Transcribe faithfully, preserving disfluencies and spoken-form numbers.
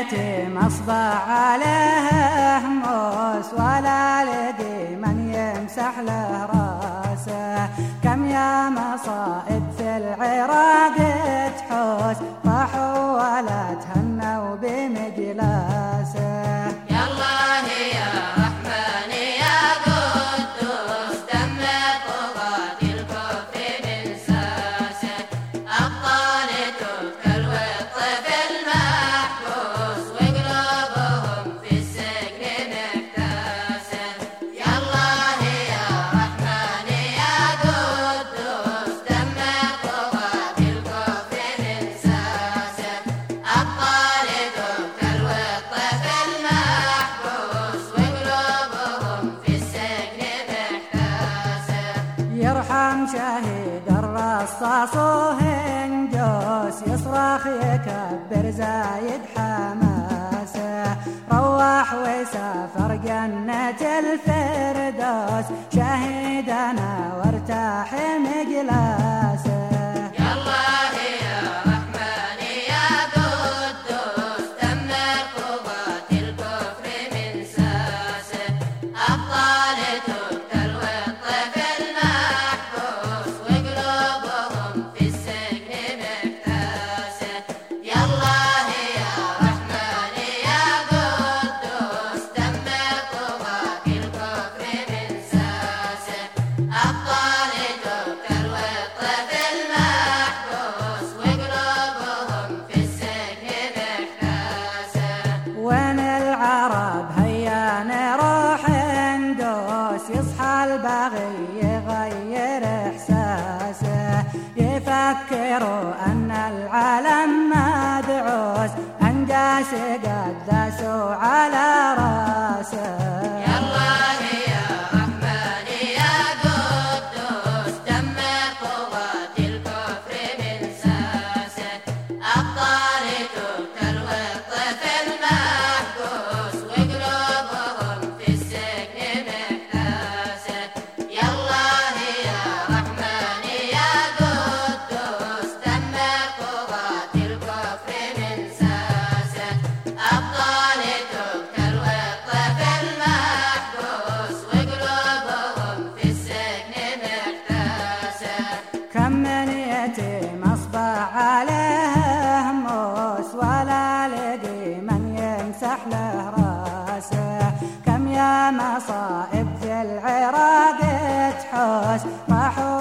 يتيم أصبح عليه موس ولا لقي من يمسح له راسه. كم يا مصائب في العراق تحوس راحوا ولا تهنوا بمجلاسه. يا الله يا رحمن يا قدوس دمر طغاة الكفر من ساسه. أبطال تذكر والطفل المحبوس وقلوبهم في السجن محتاسه. يا الله يا رحمن يا قدوس دمر طغاة الكفر من ساسه. أبطال تذكر والطفل المحبوس وقلوبهم في السجن محتاسه. يرحم شهيد الرصاص وهنجوس يصرخ يكبر زايد حماسه. روح وسافر جنة الفردوس شهيدنا وارتاح مجلاسه. يا الله يا رحمن يا قدوس دمر طغاة الكفر من ساسه. أبطال تذكر والطفل محبوس وقلوبهم في السجن محتاسه. يا الله يا رحمن يا قدوس دمر طغاة الكفر من ساسه. أبطال تذكر والطفل محبوس وقلوبهم في السجن محتاسه. وين العرب هيا نروح ندوس يصحى الباغي يغير احساسه. يفكروا ان العالم مدعوس انجاس قد داسوا على راسه. يا الله يا رحمن يا قدوس دمر طغاة الكفر من ساسه. أبطال تذكر والطفل محبوس وقلوبهم في السجن محتاسه. يا الله يا رحمن يا قدوس دمر طغاة الكفر من ساسه. أبطال تذكر والطفل محبوس وقلوبهم في السجن محتاسه. كم من يتيم أصبح عليه موس ولا لقي من يمسح له راسه. كم يا مصائب في العراق تحوس راحوا